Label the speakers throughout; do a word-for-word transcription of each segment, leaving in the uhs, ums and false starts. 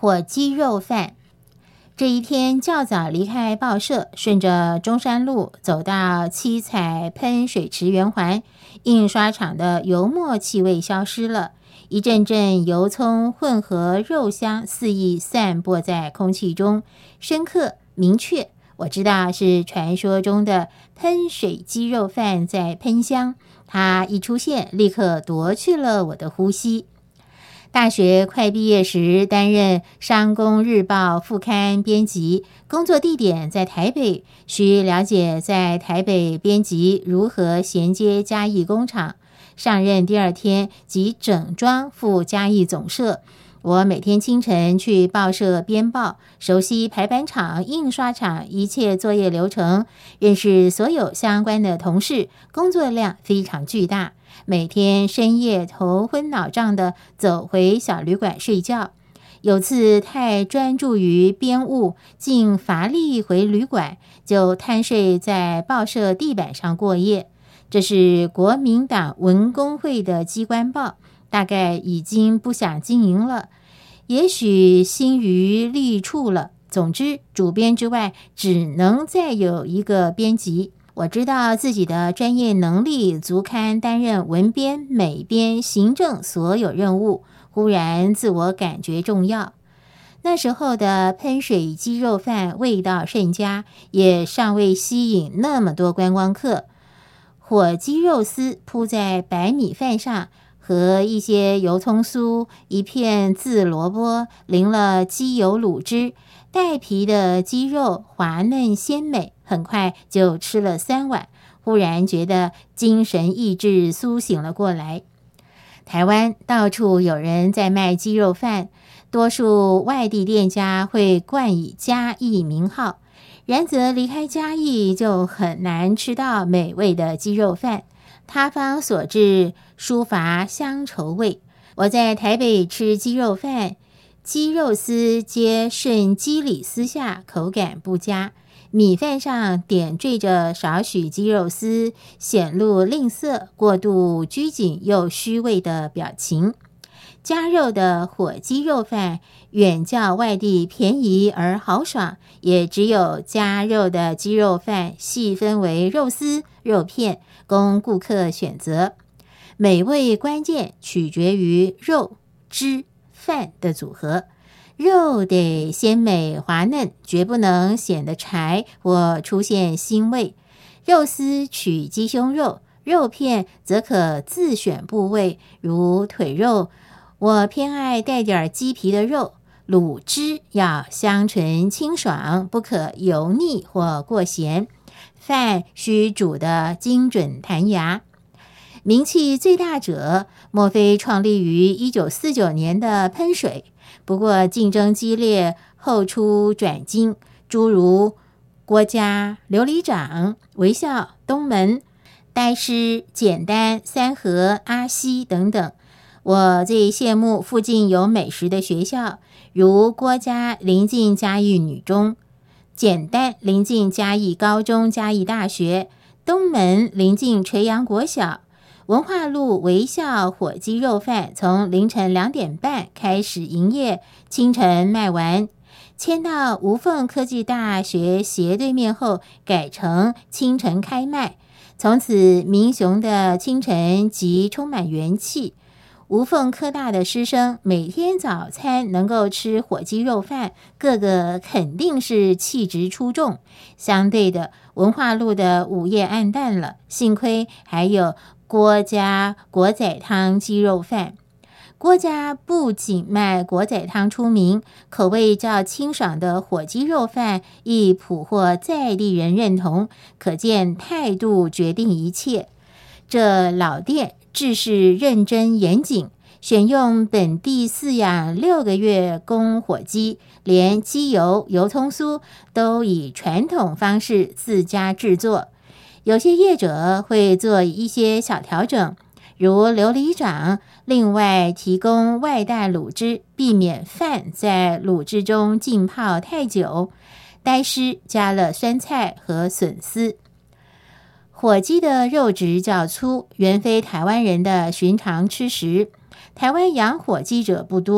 Speaker 1: 火鸡肉饭。这一天较早离开报社，顺着中山路走到七彩喷水池圆环，印刷厂的油墨气味消失了，一阵阵油葱混合肉香肆意散播在空气中，深刻明确，我知道是传说中的喷水鸡肉饭在喷香，它一出现立刻夺去了我的呼吸。大学快毕业时，担任《商工日报》副刊编辑，工作地点在台北，需了解在台北编辑如何衔接嘉义工厂。上任第二天即整装赴嘉义总社，我每天清晨去报社编报，熟悉排版厂、印刷厂一切作业流程，认识所有相关的同事，工作量非常巨大。每天深夜头昏脑胀的走回小旅馆睡觉，有次太专注于编务，竟乏力回旅馆，就瘫睡在报社地板上过夜。这是国民党文工会的机关报，大概已经不想经营了，也许心于利处了。总之，主编之外，只能再有一个编辑。我知道自己的专业能力足堪担任文编、美编、行政所有任务，忽然自我感觉重要。那时候的喷水鸡肉饭味道甚佳，也尚未吸引那么多观光客。火鸡肉丝铺在白米饭上，和一些油葱酥、一片渍萝卜，淋了鸡油卤汁，带皮的鸡肉滑嫩鲜美，很快就吃了三碗，忽然觉得精神意志苏醒了过来。台湾到处有人在卖鸡肉饭，多数外地店家会冠以嘉义名号，然则离开嘉义就很难吃到美味的鸡肉饭，他方所致抒乏乡愁味。我在台北吃鸡肉饭，鸡肉丝皆顺肌理丝下，口感不佳，米饭上点缀着少许鸡肉丝，显露吝啬、过度拘谨又虚伪的表情。加肉的火鸡肉饭远较外地便宜而豪爽，也只有加肉的鸡肉饭细分为肉丝、肉片，供顾客选择。美味关键取决于肉、汁、饭的组合。肉得鲜美滑嫩，绝不能显得柴或出现腥味。肉丝取鸡胸肉，肉片则可自选部位，如腿肉。我偏爱带点鸡皮的肉，卤汁要香醇清爽，不可油腻或过咸。饭需煮得精准弹牙。名气最大者，莫非创立于一九四九年的喷水？不过竞争激烈，后出转金，诸如郭家、琉璃掌、微笑、东门、呆师、简单、三和、阿西等等。我最羡慕附近有美食的学校，如郭家临近嘉义女中，简单临近嘉义高中、嘉义大学，东门临近垂杨国小。文化路微笑火鸡肉饭从凌晨两点半开始营业，清晨卖完。迁到无缝科技大学斜对面后，改成清晨开卖。从此民雄的清晨即充满元气。无缝科大的师生每天早餐能够吃火鸡肉饭，个个肯定是气质出众。相对的，文化路的午夜暗淡了，幸亏还有郭家国仔汤鸡肉饭。郭家不仅卖国仔汤出名，口味较清爽的火鸡肉饭亦普获在地人认同，可见态度决定一切。这老店制事认真严谨，选用本地饲养六个月公火鸡，连鸡油、油葱酥都以传统方式自家制作。有些业者会做一些小调整，如琉璃掌另外提供外带卤汁，避免饭在卤汁中浸泡太久。呆师加了酸菜和笋丝。火鸡的肉质较粗，原非台湾人的寻常吃食。台湾养火鸡者不多，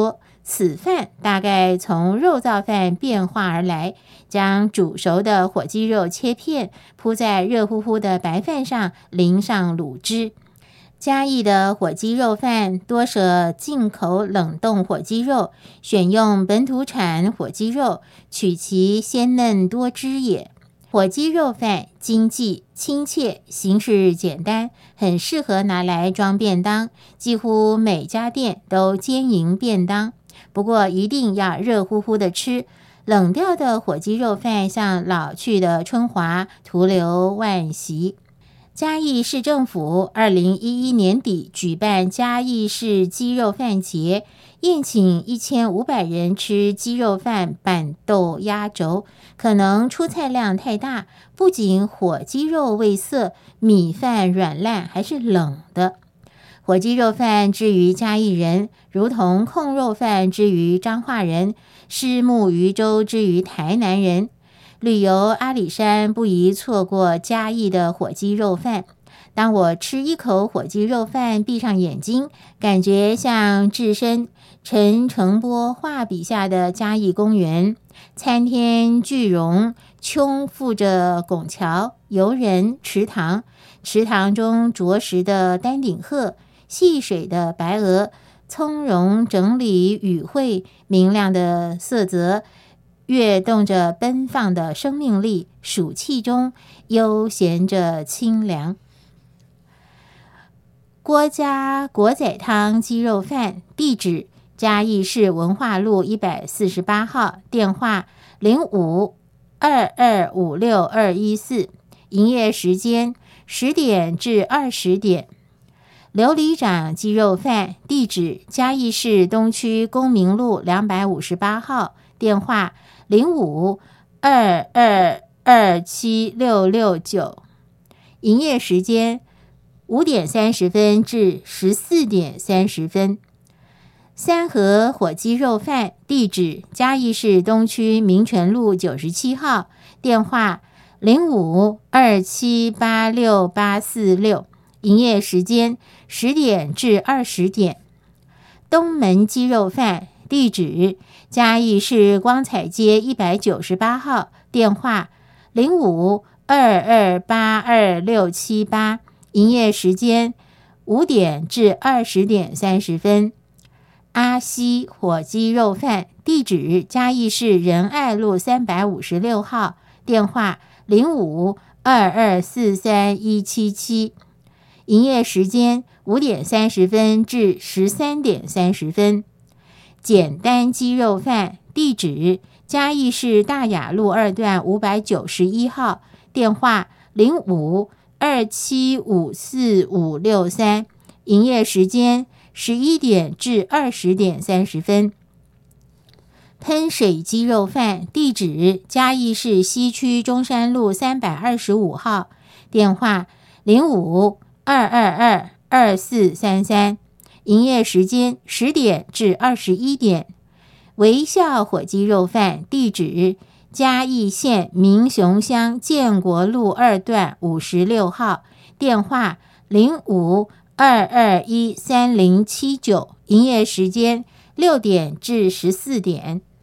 Speaker 1: 此饭大概从肉燥饭变化而来，将煮熟的火鸡肉切片铺在热乎乎的白饭上，淋上卤汁。嘉义的火鸡肉饭多舍进口冷冻火鸡肉，选用本土产火鸡肉，取其鲜嫩多汁也。火鸡肉饭经济亲切，形式简单，很适合拿来装便当，几乎每家店都兼营便当。不过一定要热乎乎的吃，冷掉的火鸡肉饭像老去的春华，徒留惋惜。嘉义市政府二零一一年底举办嘉义市鸡肉饭节，宴请一千五百人吃鸡肉饭、板豆压轴，可能出菜量太大，不仅火鸡肉味涩，米饭软烂还是冷的。火鸡肉饭之于嘉义人，如同控肉饭之于彰化人，虱目鱼粥之于台南人。旅游阿里山不宜错过嘉义的火鸡肉饭。当我吃一口火鸡肉饭，闭上眼睛，感觉像置身陈澄波画笔下的嘉义公园，参天巨榕，穹覆着拱桥、游人、池塘，池塘中啄食的丹顶鹤，戏水的白鹅，从容整理语汇，明亮的色泽跃动着奔放的生命力，暑气中悠闲着清凉。郭家国仔汤鸡肉饭，地址嘉义市文化路一百四十八号，电话零五二二五六二一四，营业时间十点至二十点。琉璃掌鸡肉饭，地址嘉义市东区公民路两百五十八号，电话零五二二二七六六九，营业时间五点三十分至十四点三十分。三和火鸡肉饭，地址嘉义市东区民权路九十七号，电话零五二七八六八四六，营业时间十点至二十点。东门鸡肉饭，地址嘉义市光彩街一百九十八号，电话零五二二八二六七八，营业时间五点至二十点三十分。阿西火鸡肉饭，地址嘉义市仁爱路三百五十六号，电话零五二二四三一七七，营业时间五点三十分至十三点三十分。简单鸡肉饭，地址嘉义市大雅路二段五百九十一号，电话零五二七五四五六三，营业时间十一点至二十点三十分。喷水鸡肉饭，地址嘉义市西区中山路三百二十五号，电话零五二二二二四三三，营业时间十点至二十一点。微笑火鸡肉饭，地址嘉义县民雄乡建国路二段五十六号，电话零五二二一三零七九，营业时间六点至十四点。